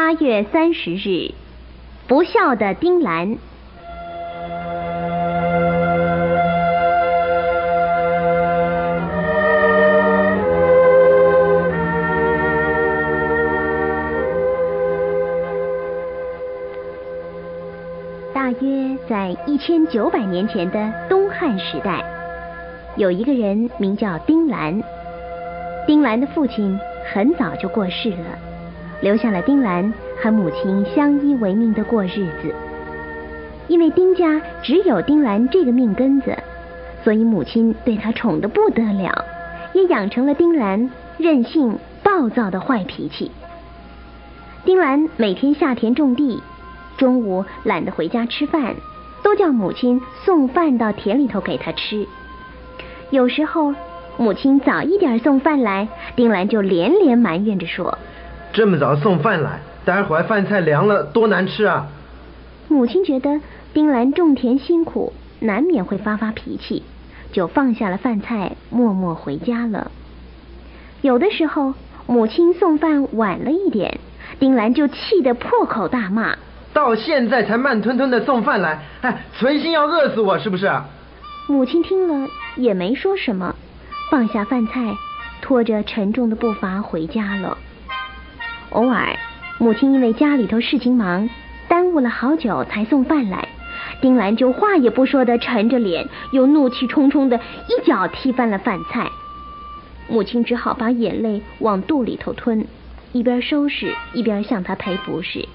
8月30日，不孝的丁兰。大约在1900年前的东汉时代，有一个人名叫丁兰。丁兰的父亲很早就过世了，留下了丁兰和母亲相依为命的过日子。因为丁家只有丁兰这个命根子，所以母亲对他宠得不得了，也养成了丁兰任性暴躁的坏脾气。丁兰每天下田种地，中午懒得回家吃饭，都叫母亲送饭到田里头给他吃。有时候母亲早一点送饭来，丁兰就连连埋怨着说： 这么早送饭来，待会儿饭菜凉了多难吃啊。 母亲觉得丁兰种田辛苦，难免会发脾气，就放下了饭菜，默默回家了。有的时候母亲送饭晚了一点，丁兰就气得破口大骂： 到现在才慢吞吞的送饭来，存心要饿死我是不是？ 母亲听了也没说什么，放下饭菜，拖着沉重的步伐回家了。偶尔母亲因为家里头事情忙，耽误了好久才送饭来，丁兰就话也不说的沉着脸，又怒气冲冲的一脚踢翻了饭菜。母亲只好把眼泪往肚里头吞，一边收拾一边向他赔不是。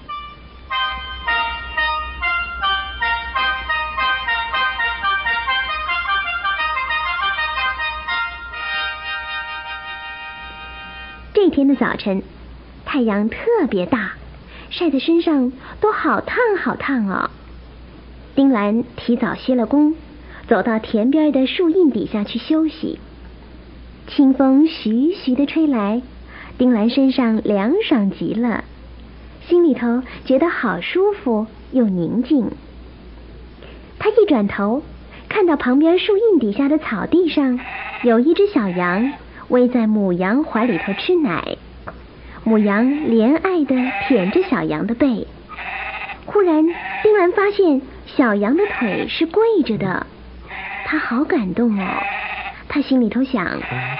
这天的早晨，太阳特别大，晒在身上都好烫好烫哦。丁兰提早歇了工，走到田边的树荫底下去休息。清风徐徐地吹来，丁兰身上凉爽极了，心里头觉得好舒服又宁静。他一转头，看到旁边树荫底下的草地上有一只小羊偎在母羊怀里头吃奶，母羊怜爱地舔着小羊的背。忽然丁兰发现小羊的腿是跪着的，他好感动哦。他心里头想，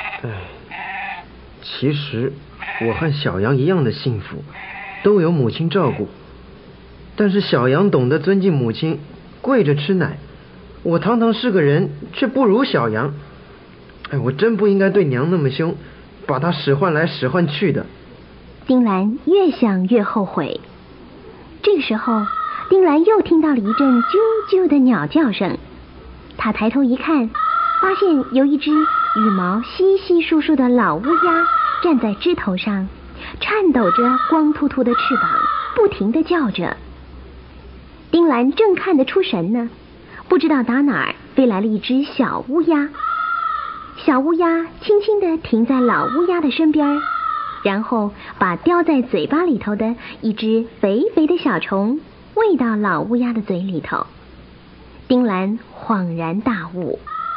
其实我和小羊一样的幸福，都有母亲照顾。但是小羊懂得尊敬母亲，跪着吃奶，我堂堂是个人，却不如小羊。我真不应该对娘那么凶，把她使唤来使唤去的。 丁兰越想越后悔。这个时候丁兰又听到了一阵啾啾的鸟叫声，她抬头一看，发现有一只羽毛稀稀疏疏的老乌鸦站在枝头上，颤抖着光秃秃的翅膀，不停地叫着。丁兰正看得出神呢，不知道打哪儿飞来了一只小乌鸦。小乌鸦轻轻地停在老乌鸦的身边，然后把叼在嘴巴里头的一只肥肥的小虫喂到老乌鸦的嘴里头。丁兰恍然大悟，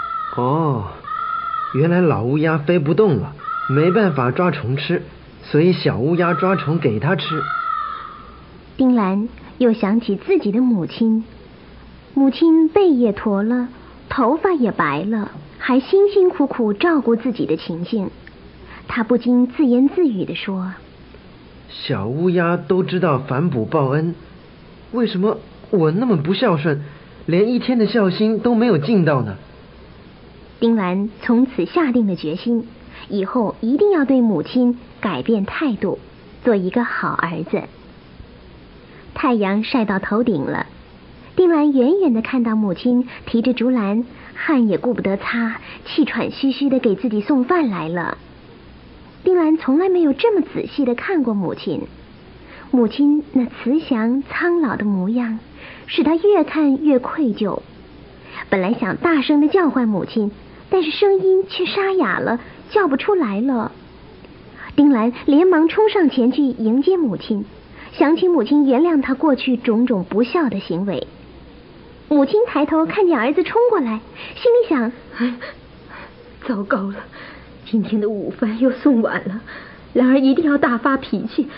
原来老乌鸦飞不动了，没办法抓虫吃，所以小乌鸦抓虫给它吃。 丁兰又想起自己的母亲，母亲背也驼了，头发也白了，还辛辛苦苦照顾自己的情形，他不禁自言自语地说： 小乌鸦都知道反哺报恩，为什么我那么不孝顺，连一天的孝心都没有尽到呢？ 丁兰从此下定了决心，以后一定要对母亲改变态度，做一个好儿子。太阳晒到头顶了，丁兰远远地看到母亲提着竹篮，汗也顾不得擦，气喘吁吁地给自己送饭来了。丁兰从来没有这么仔细地看过母亲，母亲那慈祥苍老的模样使他越看越愧疚。本来想大声地叫唤母亲，但是声音却沙哑了，叫不出来了。丁兰连忙冲上前去迎接母亲，想请母亲原谅他过去种种不孝的行为。母亲抬头看见儿子冲过来，心里想： 糟糕了，今天的午饭又送晚了，然而一定要大发脾气，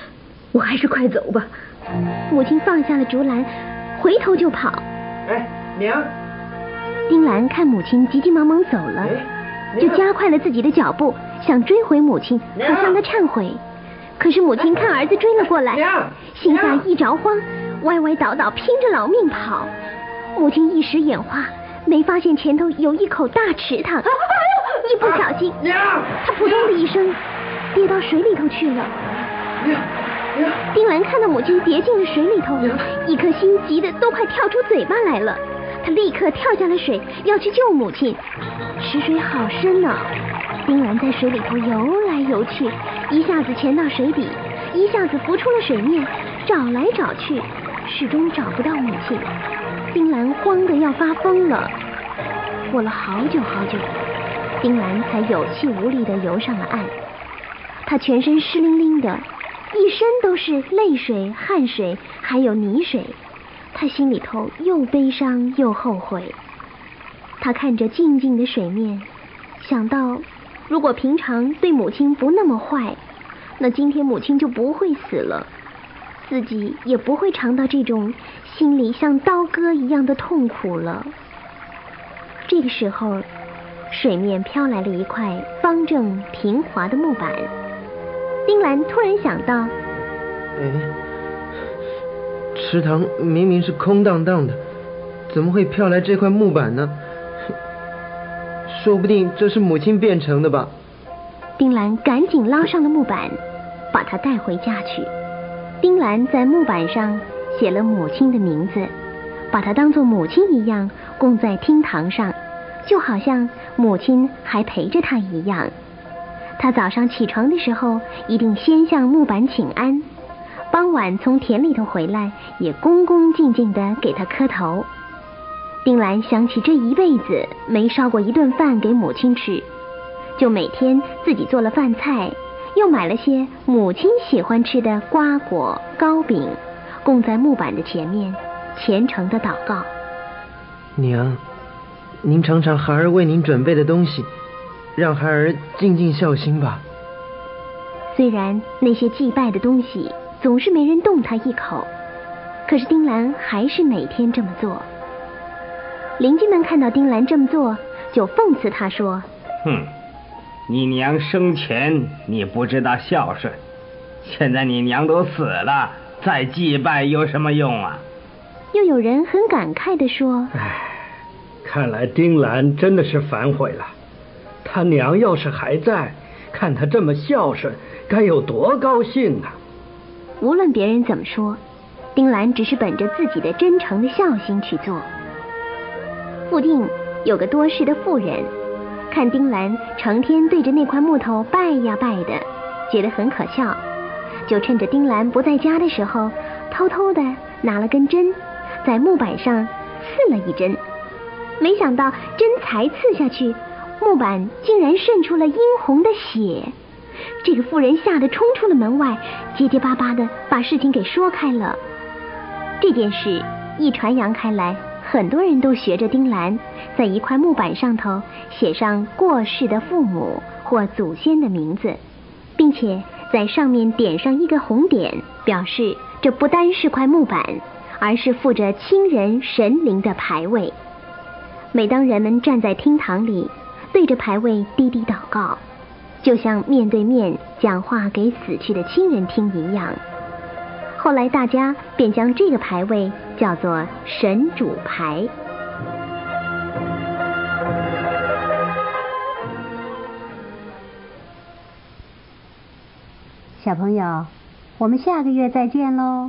我还是快走吧。 母亲放下了竹篮，回头就跑。 哎，娘！ 丁兰看母亲急急忙忙走了，就加快了自己的脚步，想追回母亲，好向她忏悔。可是母亲看儿子追了过来，心下一着慌，歪歪倒倒，拼着老命跑。母亲一时眼花，没发现前头有一口大池塘，一不小心，她扑通的一声跌到水里头去了。丁兰看到母亲跌进了水里头，一颗心急得都快跳出嘴巴来了。他立刻跳下了水，要去救母亲。池水好深啊！丁兰在水里头游来游去，一下子潜到水底，一下子浮出了水面，找来找去，始终找不到母亲。丁兰慌得要发疯了。过了好久好久，丁兰才有气无力地游上了岸。她全身湿淋淋的，一身都是泪水、汗水，还有泥水。他心里头又悲伤又后悔。他看着静静的水面，想到如果平常对母亲不那么坏，那今天母亲就不会死了，自己也不会尝到这种心里像刀割一样的痛苦了。这个时候，水面飘来了一块方正平滑的木板。丁兰突然想到， 池塘明明是空荡荡的，怎么会飘来这块木板呢？说不定这是母亲变成的吧。 丁兰赶紧捞上了木板，把它带回家去。丁兰在木板上写了母亲的名字，把它当作母亲一样供在厅堂上，就好像母亲还陪着她一样。她早上起床的时候一定先向木板请安，傍晚从田里头回来也恭恭敬敬地给她磕头。丁兰想起这一辈子没烧过一顿饭给母亲吃，就每天自己做了饭菜，又买了些母亲喜欢吃的瓜果糕饼，供在木板的前面，虔诚地祷告。 娘，您尝尝孩儿为您准备的东西，让孩儿尽尽孝心吧。 虽然那些祭拜的东西总是没人动他一口，可是丁兰还是每天这么做。邻居们看到丁兰这么做，就讽刺他说： 哼，你娘生前你不知道孝顺，现在你娘都死了，再祭拜有什么用啊？ 又有人很感慨地说： 看来丁兰真的是反悔了，他娘要是还在，看他这么孝顺，该有多高兴啊！ 无论别人怎么说，丁兰只是本着自己的真诚的孝心去做。附近有个多事的妇人，看丁兰成天对着那块木头拜呀拜的，觉得很可笑，就趁着丁兰不在家的时候，偷偷的拿了根针，在木板上刺了一针。没想到针才刺下去，木板竟然渗出了殷红的血。这个妇人吓得冲出了门外，结结巴巴的把事情给说开了。这件事一传扬开来，很多人都学着丁兰，在一块木板上头写上过世的父母或祖先的名字，并且在上面点上一个红点，表示这不单是块木板，而是附着亲人神灵的牌位。每当人们站在厅堂里，对着牌位低低祷告，就像面对面讲话给死去的亲人听一样。后来大家便将这个牌位叫做神主牌。 小朋友，我们下个月再见喽。